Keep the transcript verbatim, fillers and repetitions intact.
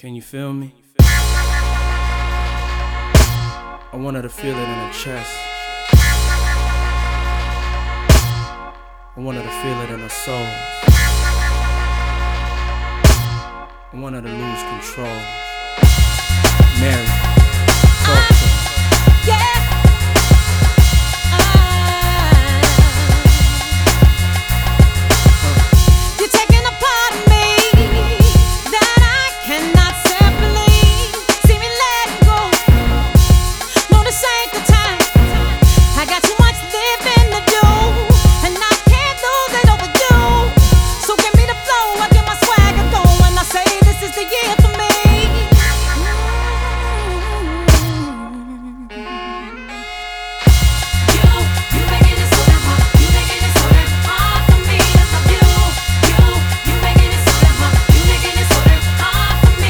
Can you feel me? I want her to feel it in her chest. I want her to feel it in her soul. I want her to lose control. Mary.